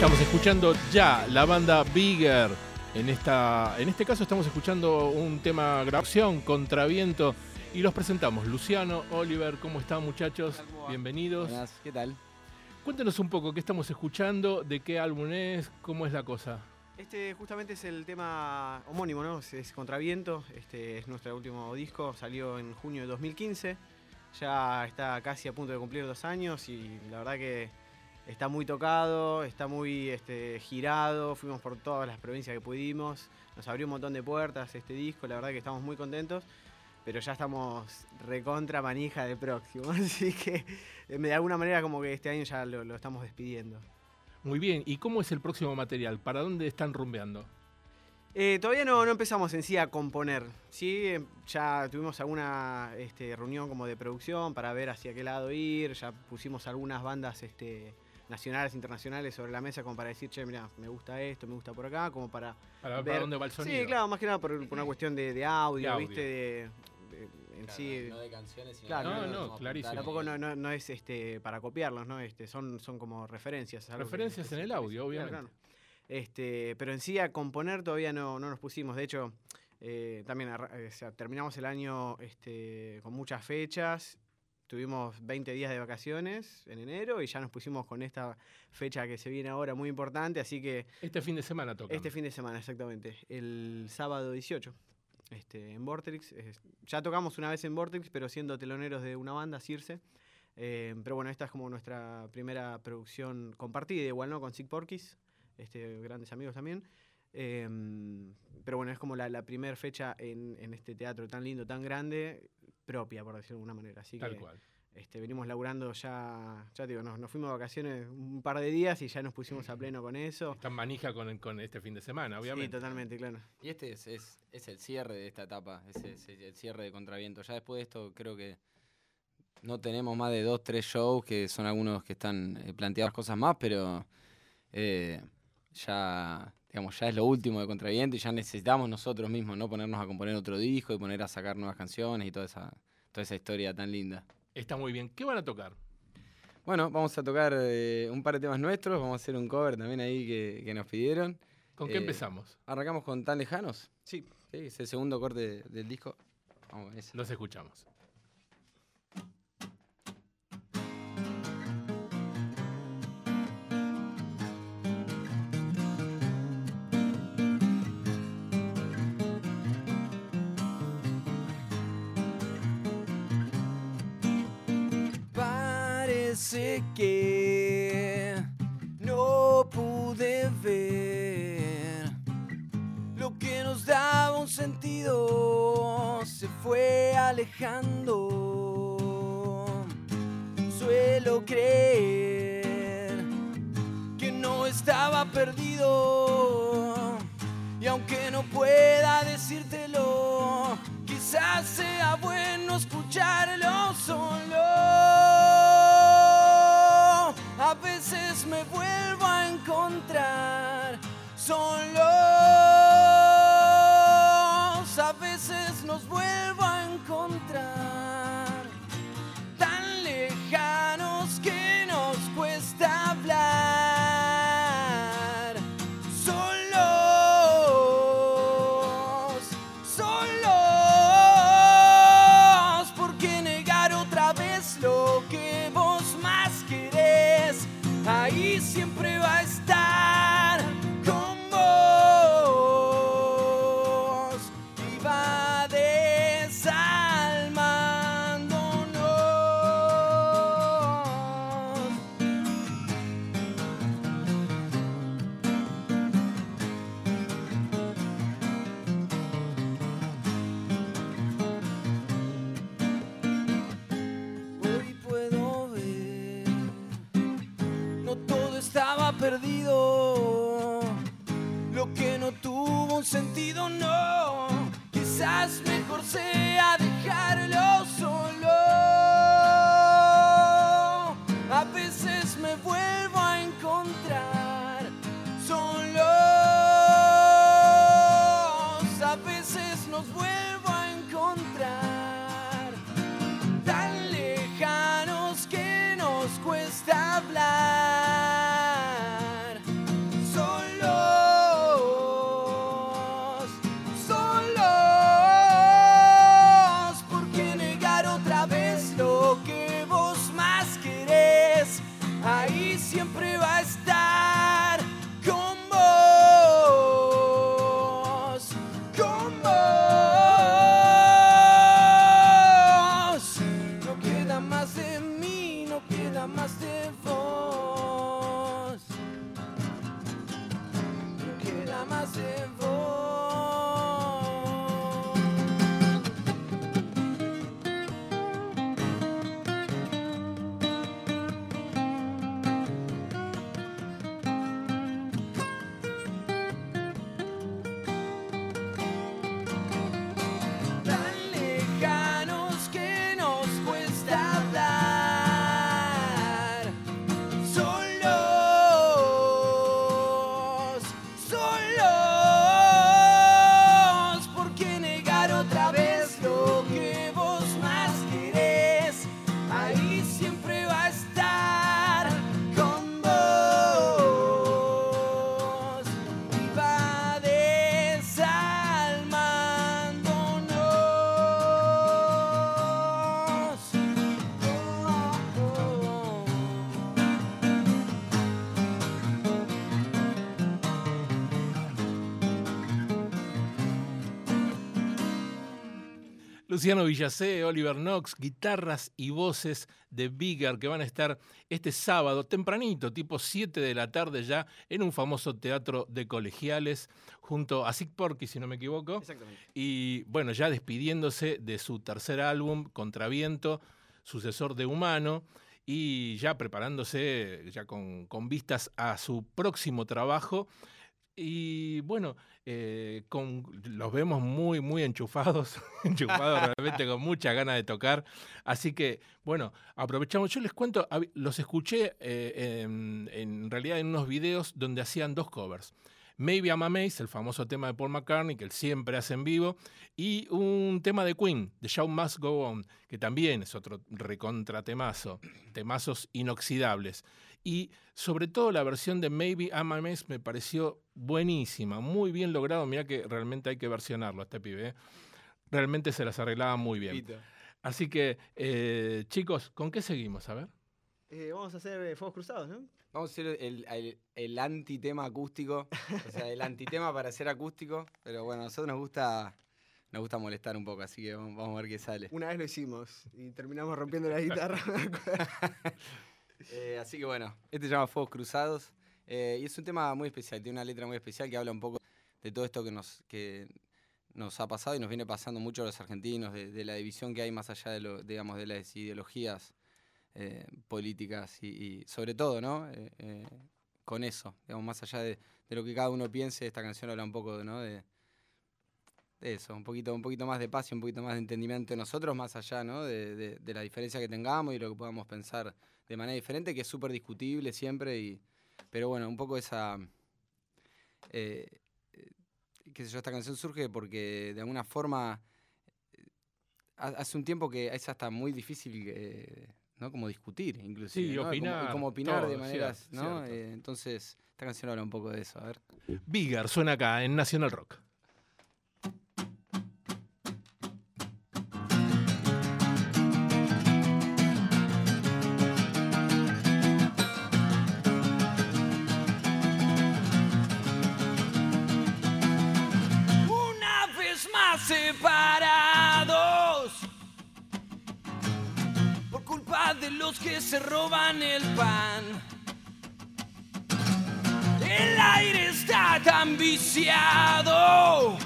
Estamos escuchando ya la banda Bigger. En este caso estamos escuchando un tema grabación, Contraviento, y los presentamos. Luciano, Oliver, ¿cómo están, muchachos? Bienvenidos. Buenas, ¿qué tal? Cuéntenos un poco qué estamos escuchando, de qué álbum es, cómo es la cosa. Este justamente es el tema homónimo, ¿no? Es Contraviento, este es nuestro último disco, salió en junio de 2015, ya está casi a punto de cumplir 2 años y la verdad que está muy tocado, está muy girado, fuimos por todas las provincias que pudimos, nos abrió un montón de puertas este disco, la verdad que estamos muy contentos, pero ya estamos recontra manija de próximo, así que de alguna manera como que este año ya lo estamos despidiendo. Muy bien, ¿y cómo es el próximo material? ¿Para dónde están rumbeando? Todavía no empezamos en sí a componer, ¿sí? Ya tuvimos alguna reunión como de producción para ver hacia qué lado ir, ya pusimos algunas bandas nacionales, internacionales sobre la mesa como para decir, che, mira, me gusta esto, me gusta por acá, como para ver ver para dónde va el sonido. Sí, claro, más que nada por una cuestión de audio, ¿viste? En Claro, sí. no de canciones, sino Claro, no, clarísimo. Tampoco no es para copiarlos, ¿no? Son como referencias. Referencias en el audio, obviamente. Claro. Pero en sí a componer todavía no nos pusimos. De hecho, también terminamos el año con muchas fechas. Tuvimos 20 días de vacaciones en enero y ya nos pusimos con esta fecha que se viene ahora muy importante, así que... Este fin de semana toca. Este fin de semana, exactamente. El sábado 18. En Vortex. Ya tocamos una vez en Vortex, pero siendo teloneros de una banda, Circe. Pero bueno, esta es como nuestra primera producción compartida, igual, ¿no? Con Sick Porky's, grandes amigos también. Pero bueno, es como la primera fecha en este teatro tan lindo, tan grande, propia, por decirlo de alguna manera. Así Tal que cual. venimos laburando ya digo, nos fuimos de vacaciones un par de días y ya nos pusimos a pleno con eso. Están manija con este fin de semana, obviamente. Sí, totalmente, claro. Y este es el cierre de esta etapa, es el cierre de Contraviento. Ya después de esto creo que no tenemos más de 2, 3 shows, que son algunos que están planteados cosas más, pero ya es lo último de Contraviento y ya necesitamos nosotros mismos, ¿no? Ponernos a componer otro disco y poner a sacar nuevas canciones y toda esa historia tan linda. Está muy bien. ¿Qué van a tocar? Bueno, vamos a tocar un par de temas nuestros, vamos a hacer un cover también ahí que nos pidieron. ¿Con qué empezamos? ¿Arrancamos con Tan Lejanos? Sí. Sí, es el segundo corte del disco. Vamos con ese. Los escuchamos. Parece que no pude ver lo que nos daba un sentido, se fue alejando. Suelo creer que no estaba perdido, y aunque no pueda decírtelo, quizás sea bueno escucharlo solo. A veces me vuelvo a encontrar solos, a veces nos vuelvo a encontrar tan lejanos que nos cuesta hablar. Solos, ¿por qué negar otra vez lo que vos más querés? Ahí siempre va a estar con vos y va desalmándonos. Hoy puedo ver, no todo estaba perdido, lo que no tuvo un sentido, no. Quizás mejor sea dejarlo solo. A veces me vuelvo a encontrar solos, a veces nos vuelvo a encontrar tan lejanos que nos cuesta hablar. no queda más de vos. No queda más de vos. Tan lejanos que nos cuesta hablar. Solos, solos. ¿Por qué negar otra vez lo que vos más querés? Ahí siempre va a estar con vos y va desalmándonos. Luciano Villacé, Oliver Knox, guitarras y voces de Bigger que van a estar este sábado tempranito, tipo 7 de la tarde ya, en un famoso teatro de colegiales, junto a Sick Porky, si no me equivoco. Exactamente. Y bueno, ya despidiéndose de su tercer álbum, Contraviento, sucesor de Humano, y ya preparándose ya con vistas a su próximo trabajo. Y bueno, los vemos muy, muy enchufados, enchufados realmente con mucha ganas de tocar. Así que, bueno, aprovechamos. Yo les cuento, los escuché en realidad en unos videos donde hacían dos covers. Maybe I'm Amazed, el famoso tema de Paul McCartney, que él siempre hace en vivo, y un tema de Queen, The Show Must Go On, que también es otro recontratemazo, temazos inoxidables. Y sobre todo la versión de Maybe I'm Amazed me pareció buenísima, muy bien logrado. Mirá que realmente hay que versionarlo a este pibe, ¿eh? Realmente se las arreglaba muy bien. Así que, chicos, ¿con qué seguimos? A ver. Vamos a hacer Fuegos Cruzados, ¿no? Vamos a hacer el antitema acústico, o sea, el antitema para ser acústico, pero bueno, a nosotros nos gusta molestar un poco, así que vamos a ver qué sale. Una vez lo hicimos y terminamos rompiendo la guitarra. Así que bueno, este se llama Fuegos Cruzados y es un tema muy especial, tiene una letra muy especial que habla un poco de todo esto que nos ha pasado y nos viene pasando mucho a los argentinos, de la división que hay más allá de las ideologías políticas y sobre todo, ¿no? Con eso, digamos, más allá de lo que cada uno piense, esta canción habla un poco, ¿no? de eso, un poquito más de paz y un poquito más de entendimiento de nosotros, más allá, ¿no? de la diferencia que tengamos y lo que podamos pensar de manera diferente, que es súper discutible siempre, pero bueno, un poco esa... qué sé yo, esta canción surge porque de alguna forma hace un tiempo que es hasta muy difícil... ¿no? Como discutir, inclusive. Sí, ¿no? opinar. Como opinar todo, de maneras, cierto, ¿no? cierto. Entonces, esta canción habla un poco de eso, a ver. Bigger suena acá en Nacional Rock. Una vez más separados por culpa de los que se roban el pan. El aire está tan viciado,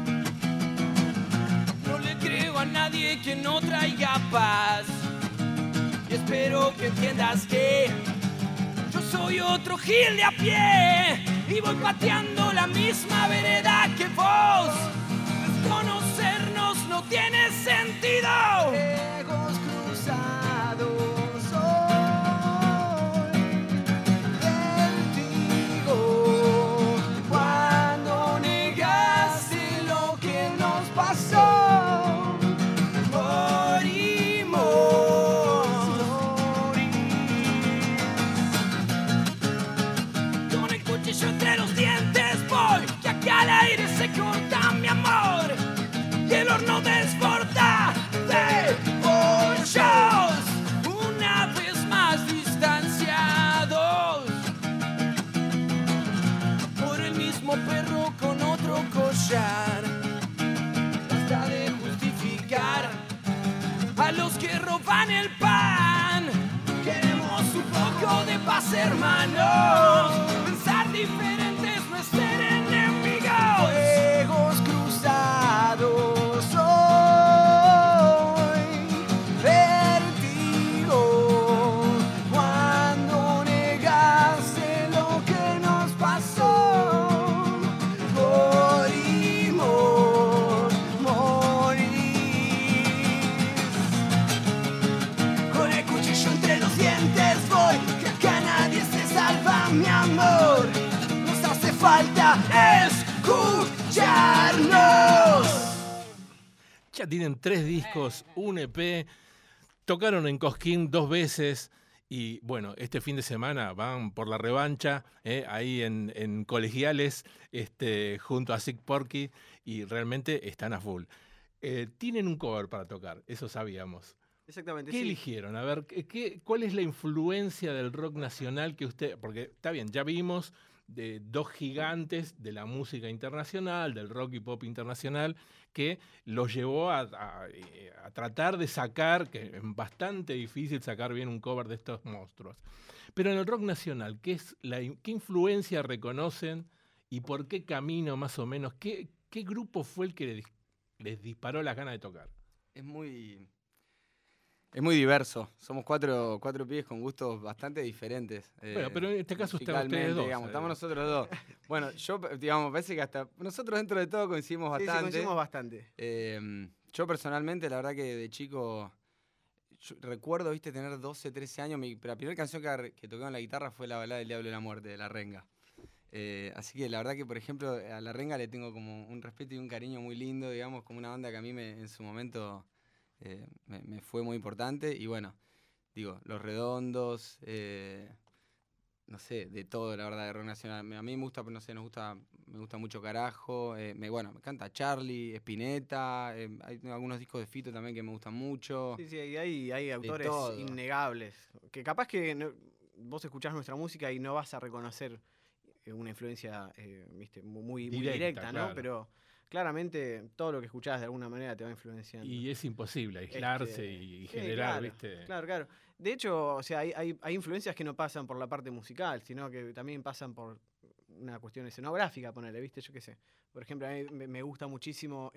no le creo a nadie que no traiga paz. Y espero que entiendas que yo soy otro gil de a pie y voy pateando la misma vereda que vos. Desconocernos no tiene sentido. Fuegos cruzados hoy, vertigo, cuando negaste lo que nos pasó. Morimos, Con el cuchillo entre los dientes voy, que acá al aire se corta mi amor y el horno desborda de pollos. más hermanos. Pensar diferente es no ser enemigos. Fuegos cruzados hoy, vértigo cuando negaste lo que nos pasó. Morimos, morís. Con el cuchillo entre los dientes voy, que acá nadie se salva, mi amor. Nos hace falta escucharnos. Ya tienen 3 discos, un EP, tocaron en Cosquín 2 veces y bueno, este fin de semana van por la revancha, ahí en Colegiales, junto a Sick Porky, y realmente están a full. Tienen un cover para tocar, eso sabíamos. Exactamente, ¿Qué sí. eligieron? A ver, ¿cuál es la influencia del rock nacional que usted...? Porque está bien, ya vimos de 2 gigantes de la música internacional, del rock y pop internacional, que los llevó a tratar de sacar, que es bastante difícil sacar bien un cover de estos monstruos. Pero en el rock nacional, ¿qué influencia reconocen y por qué camino más o menos? ¿Qué grupo fue el que les disparó las ganas de tocar? Es muy diverso. Somos cuatro pibes con gustos bastante diferentes. Bueno, pero en este caso ustedes dos. Digamos, estamos nosotros dos. Bueno, yo, digamos, parece que hasta nosotros dentro de todo coincidimos bastante. Sí, coincidimos bastante. Yo personalmente, la verdad que de chico, yo recuerdo, viste, tener 12, 13 años. La primera canción que toqué en la guitarra fue la balada del Diablo y la Muerte, de La Renga. Así que la verdad que, por ejemplo, a La Renga le tengo como un respeto y un cariño muy lindo, digamos, como una banda que a mí en su momento me fue muy importante. Y bueno, digo, Los Redondos, no sé, de todo, la verdad, de rock nacional. A mí me gusta, no sé, me gusta mucho Carajo, me canta Charlie, Spinetta, hay algunos discos de Fito también que me gustan mucho. Sí, y hay autores todo. innegables. Que capaz que vos escuchás nuestra música y no vas a reconocer una influencia viste, muy directa, ¿no? Claro. Pero claramente todo lo que escuchás de alguna manera te va influenciando. Y es imposible aislarse y sí, generar, claro, ¿viste? Claro. De hecho, o sea, hay influencias que no pasan por la parte musical, sino que también pasan por una cuestión escenográfica, ponele, ¿viste? Yo qué sé. Por ejemplo, a mí me gusta muchísimo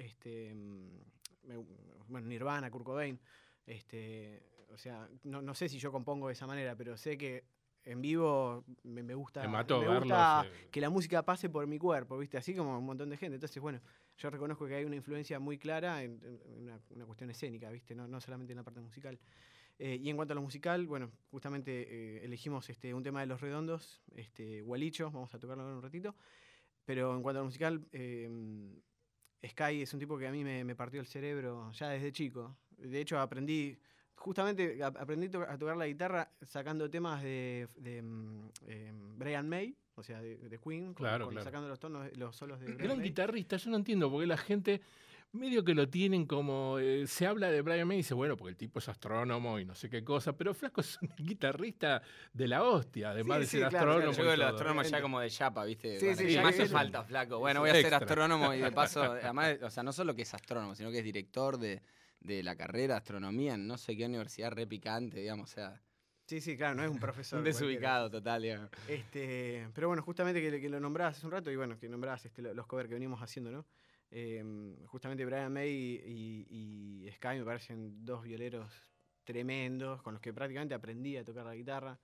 Nirvana, Kurt Cobain. O sea, no sé si yo compongo de esa manera, pero sé que en vivo me gusta, Me mató me verlos, gusta que la música pase por mi cuerpo, ¿viste? Así como un montón de gente. Entonces, bueno, yo reconozco que hay una influencia muy clara en una cuestión escénica, ¿viste? No solamente en la parte musical. Y en cuanto a lo musical, bueno, justamente elegimos un tema de Los Redondos, Gualicho, vamos a tocarlo ahora en un ratito. Pero en cuanto a lo musical, Sky es un tipo que a mí me partió el cerebro ya desde chico. De hecho, aprendí a tocar la guitarra sacando temas de Brian May, o sea, de Queen, Claro. sacando los solos de Brian Gran May. guitarrista, yo no entiendo, porque la gente medio que lo tienen como... se habla de Brian May y dice, bueno, porque el tipo es astrónomo y no sé qué cosa, pero Flaco es un guitarrista de la hostia, además de ser claro, astrónomo. Yo creo que y los todo. astrónomos ya como de chapa, ¿viste? Sí, Bueno, sí, y ya me que hace es falta, flaco. Bueno, Sí, voy a ser extra. astrónomo y de paso, además, o sea, no solo que es astrónomo, sino que es director de la carrera de astronomía en no sé qué universidad re picante, digamos, o sea, Sí, claro, no es un profesor. un cualquiera. desubicado total, digamos. Pero bueno, justamente que lo nombrás hace un rato y bueno, que nombrás los covers que venimos haciendo, ¿no? Justamente Brian May y Sky me parecen dos violeros tremendos con los que prácticamente aprendí a tocar la guitarra.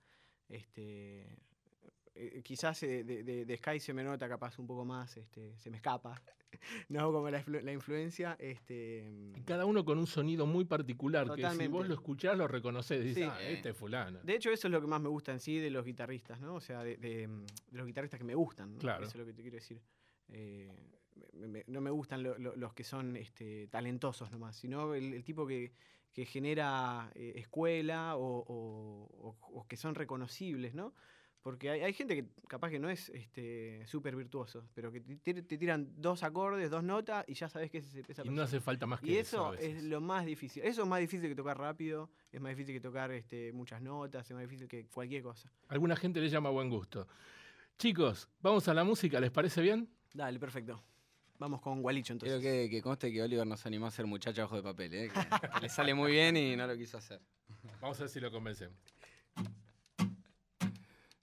Quizás de Sky se me nota capaz un poco más, se me escapa, no como la influencia. Y cada uno con un sonido muy particular, que si Totalmente. vos lo escuchás, lo reconocés, dices, Sí. este es fulano. De hecho, eso es lo que más me gusta en sí de los guitarristas, ¿no? O sea, de los guitarristas que me gustan, ¿no? Claro. Eso es lo que te quiero decir. No me gustan los que son talentosos nomás, sino el tipo que genera escuela o que son reconocibles, ¿no? Porque hay gente que capaz que no es súper virtuoso, pero que te tiran 2 acordes, 2 notas y ya sabes que es esa Y persona. no hace falta más que Y eso. eso a veces. es lo más difícil. Eso es más difícil que tocar rápido, es más difícil que tocar muchas notas, es más difícil que cualquier cosa. Alguna gente le llama buen gusto. Chicos, vamos a la música, ¿les parece bien? Dale, perfecto. Vamos con Gualicho entonces. Quiero que conste que Oliver nos animó a ser muchacho ojo de papel, que le sale muy bien y no lo quiso hacer. Vamos a ver si lo convencemos.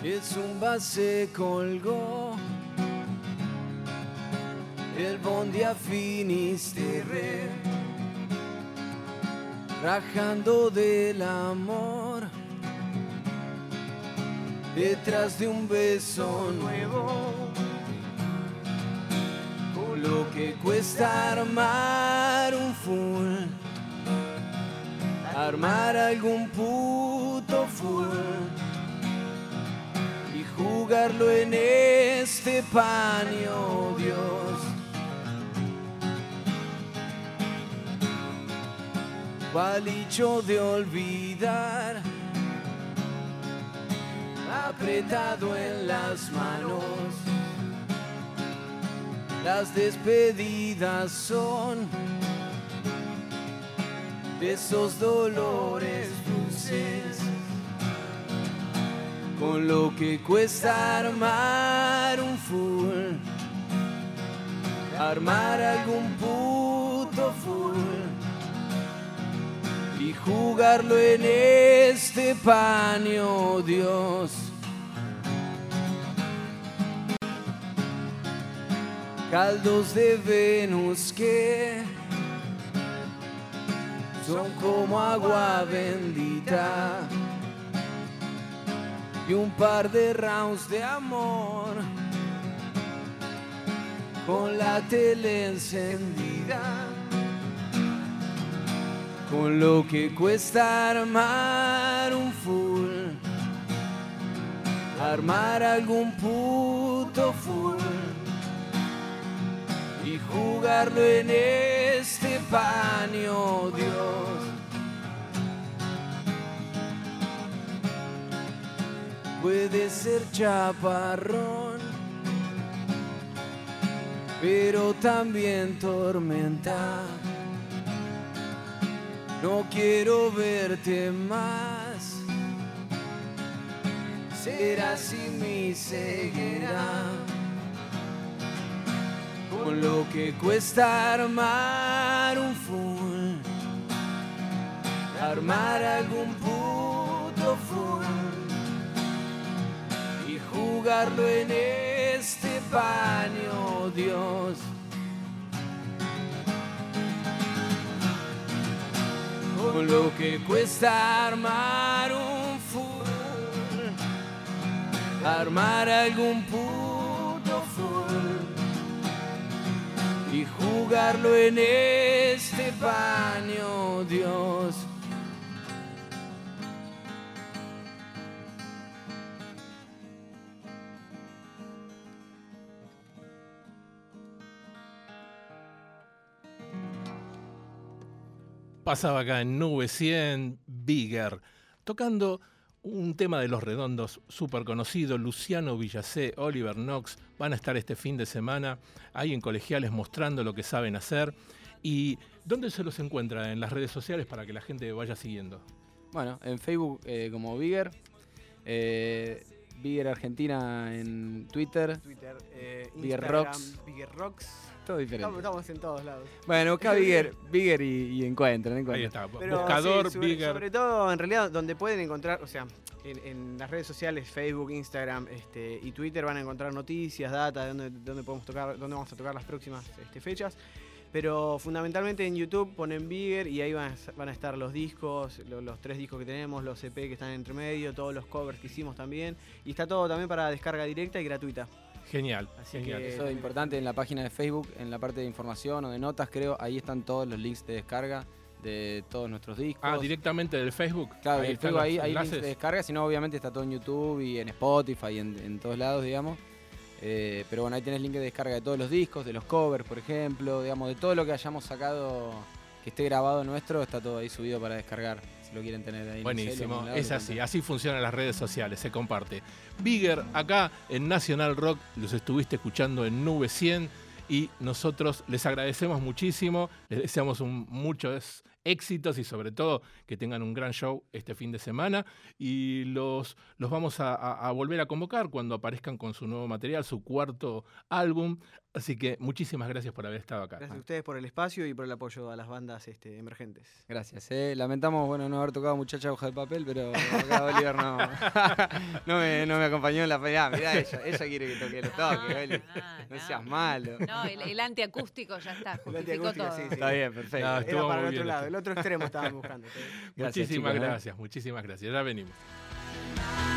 el zumba se colgó, el bondi a Finisterre, rajando del amor, detrás de un beso nuevo, con lo que cuesta armar un full, armar algún puto full y jugarlo en este paño, Dios. Palicho de olvidar, apretado en las manos, las despedidas son de esos dolores dulces, con lo que cuesta armar un full, armar algún puto full y jugarlo en este paño, Dios. Caldos de Venus que son como agua bendita y un par de rounds de amor con la tele encendida, con lo que cuesta armar un full, armar algún puto full y jugarlo en este paño, Dios. Puede ser chaparrón, pero también tormenta. No quiero verte más, será así mi ceguera, con lo que cuesta armar un full, armar algún puto full y jugarlo en este paño, Dios. Con lo que cuesta armar un full, armar algún puto full y jugarlo en este paño, Dios. Pasaba acá en Nube 100, Bigger, tocando un tema de Los Redondos súper conocido. Luciano Villacé, Oliver Knox van a estar este fin de semana ahí en Colegiales mostrando lo que saben hacer. ¿Y dónde se los encuentra? En las redes sociales para que la gente vaya siguiendo. Bueno, en Facebook como Bigger, Bigger Argentina en Twitter, Bigger Instagram, Rocks. Bigger Rocks. Todo diferente. Estamos en todos lados. Bueno, busca Bigger y encuentran. Ahí está, Pero buscador, sí, Bigger. sobre todo, en realidad, donde pueden encontrar, o sea, en las redes sociales, Facebook, Instagram y Twitter van a encontrar noticias, data, de dónde podemos tocar, dónde vamos a tocar las próximas fechas. Pero fundamentalmente en YouTube ponen Bigger y ahí van a estar los discos, los 3 discos que tenemos, los EP que están entre medio, todos los covers que hicimos también. Y está todo también para descarga directa y gratuita. Genial, Así genial. que- Eso es importante en la página de Facebook, en la parte de información o de notas, creo, ahí están todos los links de descarga de todos nuestros discos. Ah, directamente del Facebook. Claro, Ahí el están Facebook los ahí hay links enlaces. de descarga, si no obviamente está todo en YouTube y en Spotify y en todos lados, digamos. Pero bueno, ahí tenés link de descarga de todos los discos, de los covers, por ejemplo, digamos, de todo lo que hayamos sacado que esté grabado nuestro, está todo ahí subido para descargar, si lo quieren tener ahí. en el celu, en Buenísimo, algún lado, es lo así, pueden así funcionan las redes sociales, se comparte. Bigger acá en Nacional Rock, los estuviste escuchando en Nube 100 y nosotros les agradecemos muchísimo, les deseamos muchos éxitos y sobre todo que tengan un gran show este fin de semana. Y los vamos a volver a convocar cuando aparezcan con su nuevo material, su cuarto álbum. Así que muchísimas gracias por haber estado acá. Gracias a ustedes por el espacio y por el apoyo a las bandas emergentes. Gracias. Lamentamos no haber tocado Muchacha Hoja de Papel, pero acá Oliver no me acompañó en la pelea. Mirá, ella quiere que toque los toques, Oli. No seas malo. No, el antiacústico ya está, justificó todo. Sí. Está bien, perfecto. No, Era para el bien, otro lado, el otro extremo estaban buscando. Muchísimas gracias. Ya venimos.